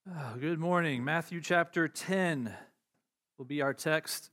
Good morning. Matthew chapter 10 will be our text.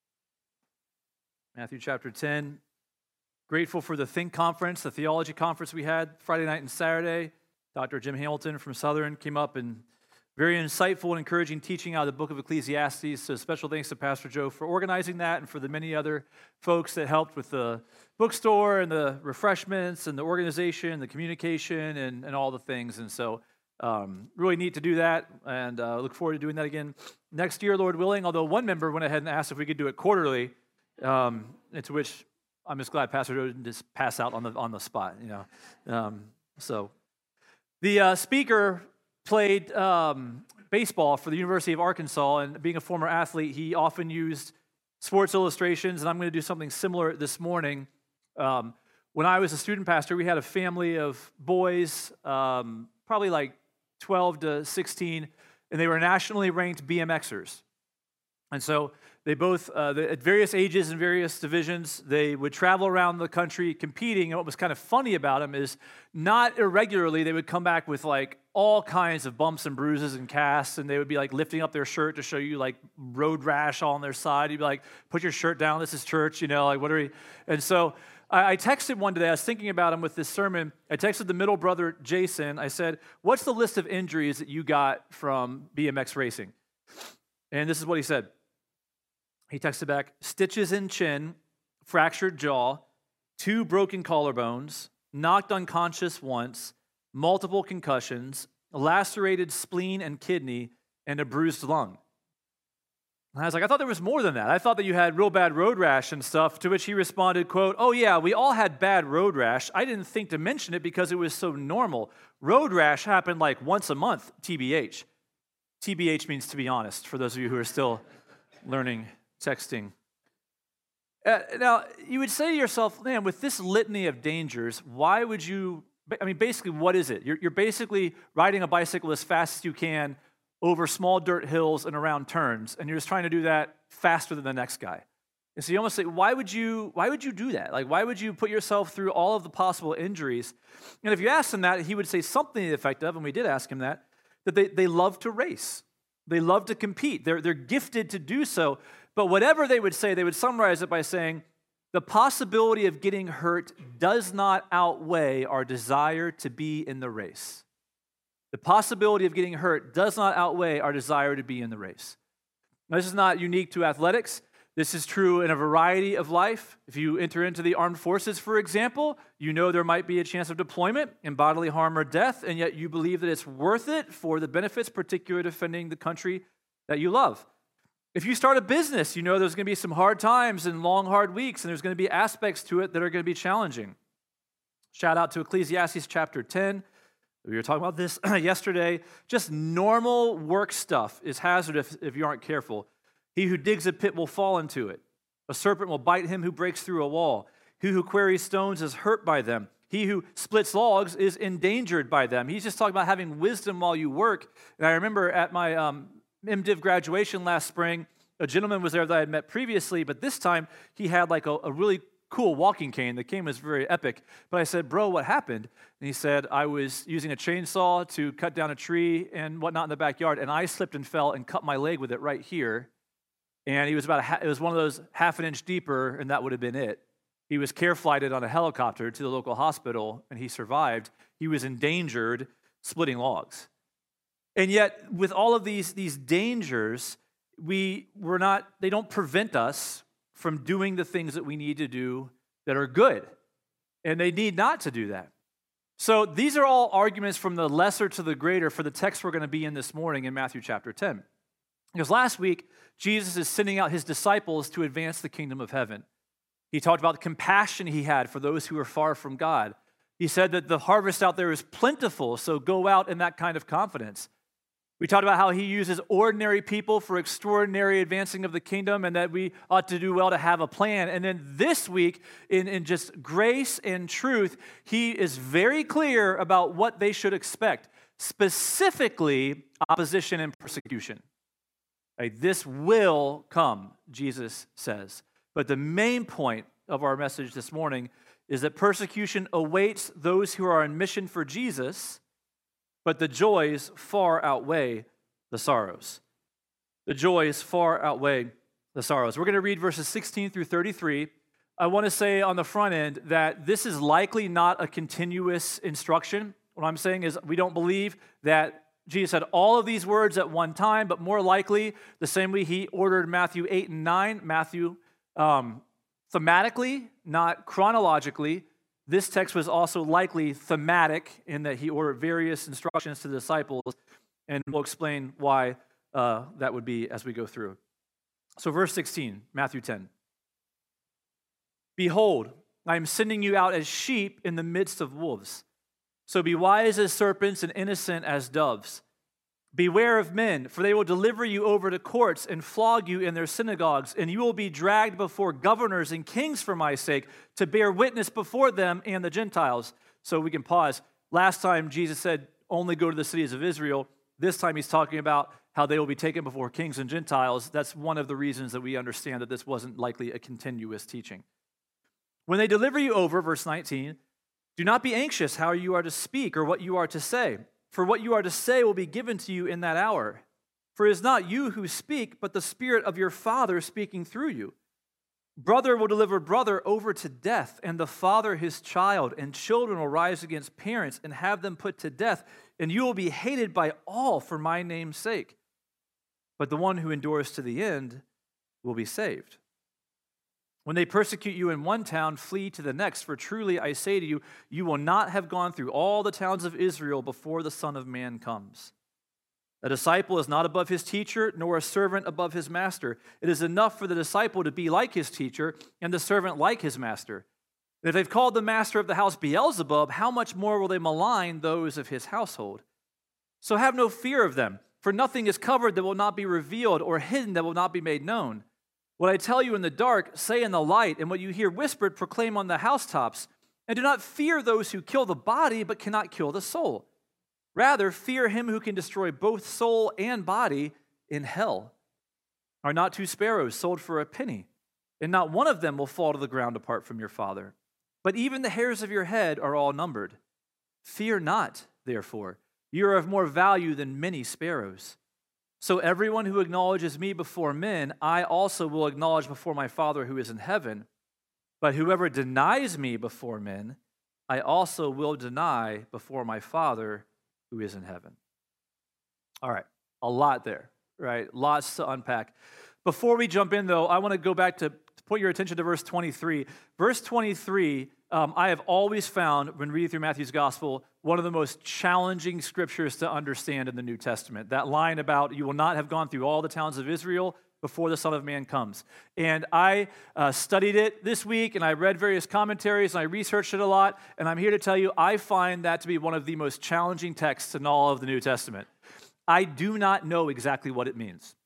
Matthew chapter 10. Grateful for the Think Conference, the theology conference we had Friday night and Saturday. Dr. Jim Hamilton from Southern came up and very insightful and encouraging teaching out of the book of Ecclesiastes. So special thanks to Pastor Joe for organizing that and for the many other folks that helped with the bookstore and the refreshments and the organization, the communication and all the things. And so really neat to do that, and look forward to doing that again next year, Lord willing, although one member went ahead and asked if we could do it quarterly, and to which I'm just glad Pastor Joe didn't just pass out on the spot, So the speaker played baseball for the University of Arkansas, and being a former athlete, he often used sports illustrations, and I'm going to do something similar this morning. When I was a student pastor, we had a family of boys, probably like 12 to 16, and they were nationally ranked BMXers. And so they both, at various ages and various divisions, they would travel around the country competing. And what was kind of funny about them is not irregularly, they would come back with like all kinds of bumps and bruises and casts, and they would be like lifting up their shirt to show you like road rash on their side. You'd be like, put your shirt down, this is church, like what are we? And so I texted one today, I was thinking about him with this sermon. I texted the middle brother, Jason. I said, what's the list of injuries that you got from BMX racing? And this is what he said. He texted back, stitches in chin, fractured jaw, 2 broken collarbones, knocked unconscious once, multiple concussions, a lacerated spleen and kidney, and a bruised lung. And I was like, I thought there was more than that. I thought that you had real bad road rash and stuff, to which he responded, quote, oh yeah, we all had bad road rash. I didn't think to mention it because it was so normal. Road rash happened like once a month, TBH. TBH means to be honest, for those of you who are still learning texting. Now, you would say to yourself, man, with this litany of dangers, why would you, basically, what is it? You're basically riding a bicycle as fast as you can over small dirt hills and around turns, and you're just trying to do that faster than the next guy. And so you almost say, why would you do that? Like, why would you put yourself through all of the possible injuries? And if you asked him that, he would say something to the effect of, and we did ask him that they love to race. They love to compete. They're gifted to do so. But whatever they would say, they would summarize it by saying, the possibility of getting hurt does not outweigh our desire to be in the race. The possibility of getting hurt does not outweigh our desire to be in the race. Now, this is not unique to athletics. This is true in a variety of life. If you enter into the armed forces, for example, you know there might be a chance of deployment and bodily harm or death, and yet you believe that it's worth it for the benefits, particularly defending the country that you love. If you start a business, you know there's going to be some hard times and long, hard weeks, and there's going to be aspects to it that are going to be challenging. Shout out to Ecclesiastes chapter 10. We were talking about this yesterday. Just normal work stuff is hazardous if you aren't careful. He who digs a pit will fall into it. A serpent will bite him who breaks through a wall. He who quarries stones is hurt by them. He who splits logs is endangered by them. He's just talking about having wisdom while you work. And I remember at my MDiv graduation last spring, a gentleman was there that I had met previously, but this time he had like a really cool walking cane. The cane was very epic. But I said, bro, what happened? And he said, I was using a chainsaw to cut down a tree and whatnot in the backyard, and I slipped and fell and cut my leg with it right here. And he was it was one of those half an inch deeper, and that would have been it. He was care flighted on a helicopter to the local hospital, and he survived. He was endangered splitting logs. And yet, with all of these dangers, they don't prevent us from doing the things that we need to do that are good. And they need not to do that. So these are all arguments from the lesser to the greater for the text we're going to be in this morning in Matthew chapter 10. Because last week, Jesus is sending out his disciples to advance the kingdom of heaven. He talked about the compassion he had for those who are far from God. He said that the harvest out there is plentiful, so go out in that kind of confidence. We talked about how he uses ordinary people for extraordinary advancing of the kingdom, and that we ought to do well to have a plan. And then this week, in just grace and truth, he is very clear about what they should expect, specifically opposition and persecution. Right? This will come, Jesus says. But the main point of our message this morning is that persecution awaits those who are on mission for Jesus, but the joys far outweigh the sorrows. The joys far outweigh the sorrows. We're going to read verses 16 through 33. I want to say on the front end that this is likely not a continuous instruction. What I'm saying is we don't believe that Jesus said all of these words at one time, but more likely the same way he ordered Matthew 8 and 9, Matthew thematically, not chronologically. This text was also likely thematic in that he ordered various instructions to the disciples, and we'll explain why that would be as we go through. So verse 16, Matthew 10. Behold, I am sending you out as sheep in the midst of wolves. So be wise as serpents and innocent as doves. Beware of men, for they will deliver you over to courts and flog you in their synagogues, and you will be dragged before governors and kings for my sake, to bear witness before them and the Gentiles. So we can pause. Last time Jesus said, only go to the cities of Israel. This time he's talking about how they will be taken before kings and Gentiles. That's one of the reasons that we understand that this wasn't likely a continuous teaching. When they deliver you over, verse 19, do not be anxious how you are to speak or what you are to say, for what you are to say will be given to you in that hour. For it is not you who speak, but the Spirit of your Father speaking through you. Brother will deliver brother over to death, and the father his child, and children will rise against parents and have them put to death, and you will be hated by all for my name's sake. But the one who endures to the end will be saved. When they persecute you in one town, flee to the next, for truly I say to you, you will not have gone through all the towns of Israel before the Son of Man comes. A disciple is not above his teacher, nor a servant above his master. It is enough for the disciple to be like his teacher, and the servant like his master. And if they've called the master of the house Beelzebub, how much more will they malign those of his household? So have no fear of them, for nothing is covered that will not be revealed, or hidden that will not be made known. What I tell you in the dark, say in the light, and what you hear whispered, proclaim on the housetops. And do not fear those who kill the body, but cannot kill the soul. Rather, fear him who can destroy both soul and body in hell. Are not two sparrows sold for a penny? And not one of them will fall to the ground apart from your Father. But even the hairs of your head are all numbered. Fear not, therefore. You are of more value than many sparrows. So everyone who acknowledges me before men, I also will acknowledge before my Father who is in heaven. But whoever denies me before men, I also will deny before my Father who is in heaven. All right, a lot there, right? Lots to unpack. Before we jump in, though, I want to go back to point your attention to verse 23. Verse 23, I have always found, when reading through Matthew's gospel, one of the most challenging scriptures to understand in the New Testament. That line about, you will not have gone through all the towns of Israel before the Son of Man comes. And I studied it this week, and I read various commentaries, and I researched it a lot, and I'm here to tell you, I find that to be one of the most challenging texts in all of the New Testament. I do not know exactly what it means.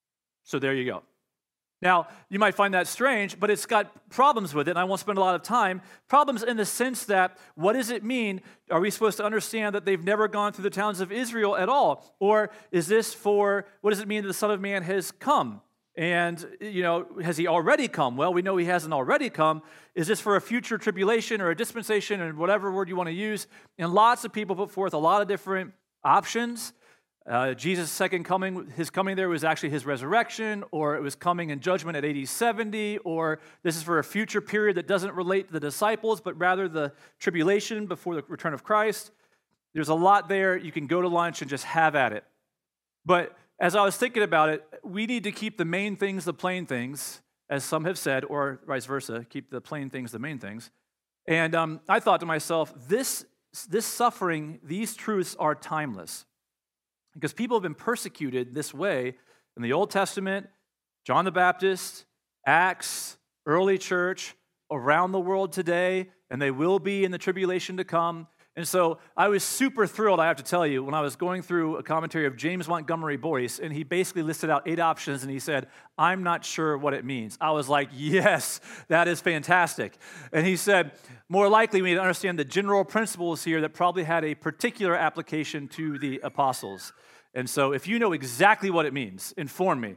So there you go. Now, you might find that strange, but it's got problems with it, and I won't spend a lot of time. Problems in the sense that, what does it mean? Are we supposed to understand that they've never gone through the towns of Israel at all? Or is this for, what does it mean that the Son of Man has come? And, has he already come? Well, we know he hasn't already come. Is this for a future tribulation or a dispensation, or whatever word you want to use? And lots of people put forth a lot of different options. Jesus' second coming, his coming there was actually his resurrection, or it was coming in judgment at AD 70, or this is for a future period that doesn't relate to the disciples, but rather the tribulation before the return of Christ. There's a lot there. You can go to lunch and just have at it. But as I was thinking about it, we need to keep the main things the plain things, as some have said, or vice versa, keep the plain things the main things. And I thought to myself, this suffering, these truths are timeless. Because people have been persecuted this way in the Old Testament, John the Baptist, Acts, early church, around the world today, and they will be in the tribulation to come. And so I was super thrilled, I have to tell you, when I was going through a commentary of James Montgomery Boyce, and he basically listed out 8 options, and he said, I'm not sure what it means. I was like, yes, that is fantastic. And he said, more likely we need to understand the general principles here that probably had a particular application to the apostles. And so if you know exactly what it means, inform me.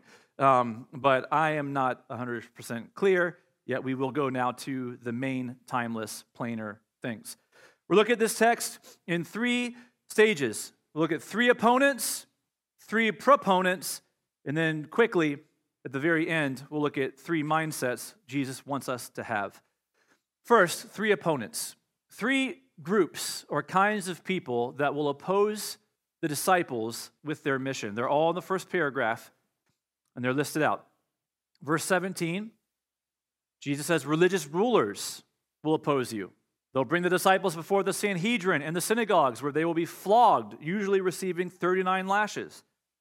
But I am not 100% clear, yet we will go now to the main timeless, plainer things. We'll look at this text in 3 stages. We'll look at 3 opponents, 3 proponents, and then quickly, at the very end, we'll look at 3 mindsets Jesus wants us to have. First, 3 opponents. 3 groups or kinds of people that will oppose the disciples with their mission. They're all in the first paragraph, and they're listed out. Verse 17, Jesus says, religious rulers will oppose you. They'll bring the disciples before the Sanhedrin and the synagogues where they will be flogged, usually receiving 39 lashes.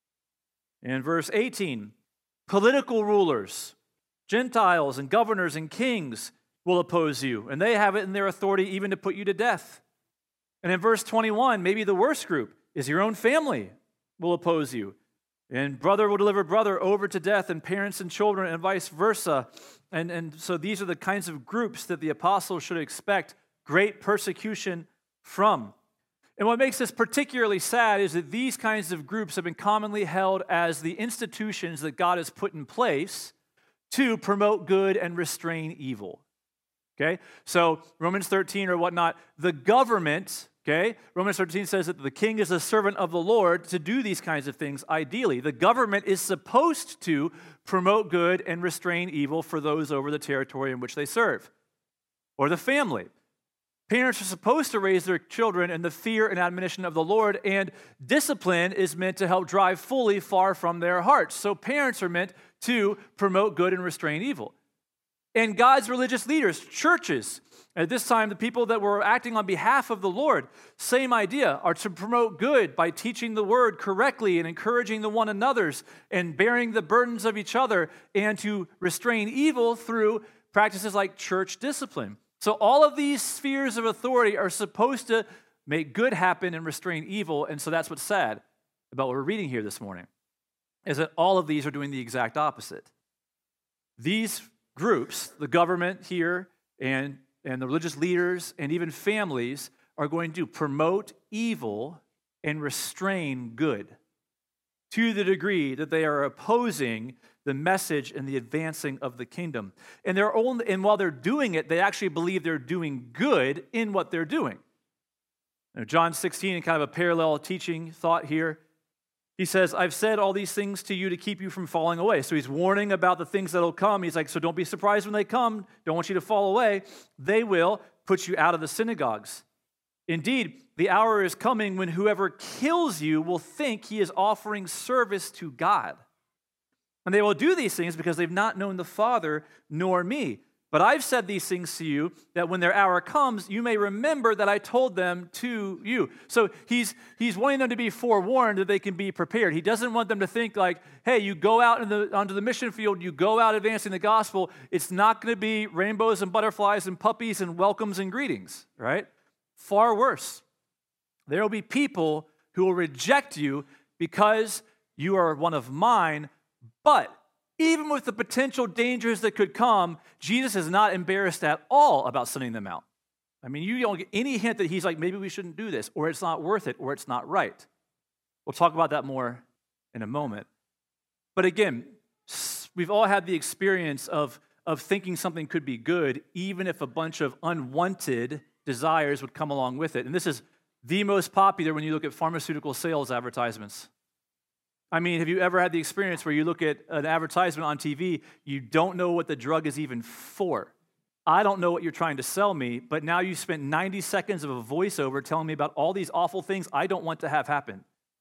In verse 18, political rulers, Gentiles and governors and kings will oppose you, and they have it in their authority even to put you to death. And in verse 21, maybe the worst group is your own family will oppose you. And brother will deliver brother over to death, and parents and children, and vice versa. And so these are the kinds of groups that the apostles should expect great persecution from. And what makes this particularly sad is that these kinds of groups have been commonly held as the institutions that God has put in place to promote good and restrain evil. Okay? So Romans 13 or whatnot, the government, okay? Romans 13 says that the king is a servant of the Lord to do these kinds of things ideally. The government is supposed to promote good and restrain evil for those over the territory in which they serve. Or the family. Parents are supposed to raise their children in the fear and admonition of the Lord, and discipline is meant to help drive fully far from their hearts. So parents are meant to promote good and restrain evil. And God's religious leaders, churches, at this time, the people that were acting on behalf of the Lord, same idea, are to promote good by teaching the word correctly and encouraging the one another's and bearing the burdens of each other, and to restrain evil through practices like church discipline. So all of these spheres of authority are supposed to make good happen and restrain evil, and so that's what's sad about what we're reading here this morning, is that all of these are doing the exact opposite. These groups, the government here and the religious leaders and even families, are going to promote evil and restrain good to the degree that they are opposing the message and the advancing of the kingdom. And while they're doing it, they actually believe they're doing good in what they're doing. Now, John 16, kind of a parallel teaching thought here. He says, I've said all these things to you to keep you from falling away. So he's warning about the things that will come. He's like, so don't be surprised when they come. Don't want you to fall away. They will put you out of the synagogues. Indeed, the hour is coming when whoever kills you will think he is offering service to God. And they will do these things because they've not known the Father nor me. But I've said these things to you, that when their hour comes, you may remember that I told them to you. So he's wanting them to be forewarned that they can be prepared. He doesn't want them to think like, hey, you go out onto the mission field, you go out advancing the gospel. It's not going to be rainbows and butterflies and puppies and welcomes and greetings, right? Far worse. There will be people who will reject you because you are one of mine. But even with the potential dangers that could come, Jesus is not embarrassed at all about sending them out. I mean, you don't get any hint that he's like, maybe we shouldn't do this, or it's not worth it, or it's not right. We'll talk about that more in a moment. But again, we've all had the experience of thinking something could be good, even if a bunch of unwanted desires would come along with it. And this is the most popular when you look at pharmaceutical sales advertisements. I mean, have you ever had the experience where you look at an advertisement on TV, you don't know what the drug is even for? I don't know what you're trying to sell me, but now you spent 90 seconds of a voiceover telling me about all these awful things I don't want to have happen.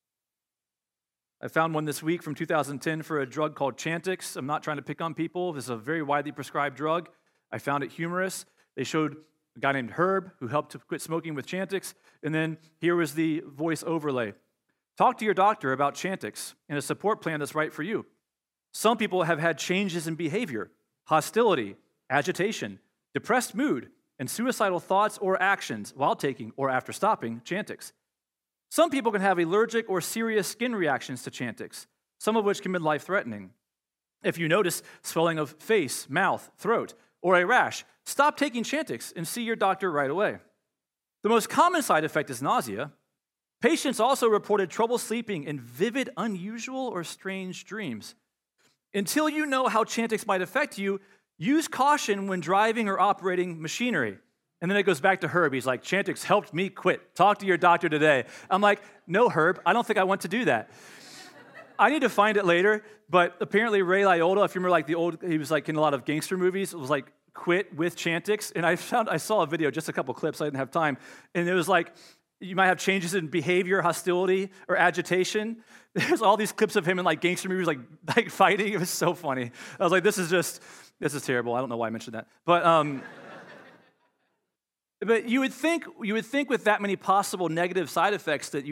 I found one this week from 2010 for a drug called Chantix. I'm not trying to pick on people. This is a very widely prescribed drug. I found it humorous. They showed a guy named Herb who helped to quit smoking with Chantix, and then here was the voice overlay. Talk to your doctor about Chantix and a support plan that's right for you. Some people have had changes in behavior, hostility, agitation, depressed mood, and suicidal thoughts or actions while taking or after stopping Chantix. Some people can have allergic or serious skin reactions to Chantix, some of which can be life-threatening. If you notice swelling of face, mouth, throat, or a rash, stop taking Chantix and see your doctor right away. The most common side effect is nausea. Patients also reported trouble sleeping and vivid, unusual, or strange dreams. Until you know how Chantix might affect you, use caution when driving or operating machinery. And then it goes back to Herb. He's like, Chantix helped me quit. Talk to your doctor today. I'm like, no, Herb, I don't think I want to do that. I need to find it later, but apparently Ray Liotta, if you remember like he was like in a lot of gangster movies, was like quit with Chantix. And I saw a video, just a couple clips, I didn't have time. And it was like, you might have changes in behavior, hostility, or agitation. There's all these clips of him in like gangster movies, like fighting. It was so funny. I was like, this is terrible. I don't know why I mentioned that. But you would think with that many possible negative side effects that